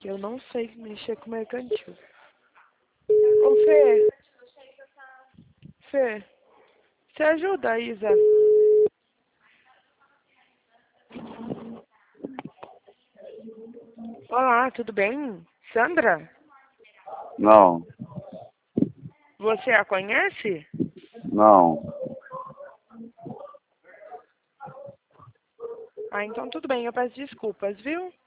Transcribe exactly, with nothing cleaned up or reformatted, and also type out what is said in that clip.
que eu não sei mexer com mercantil. Ô, Fê, Fê, você ajuda a Isa? Olá, tudo bem? Sandra? Não, Você a conhece? não. Ah, então tudo bem, eu peço desculpas, viu?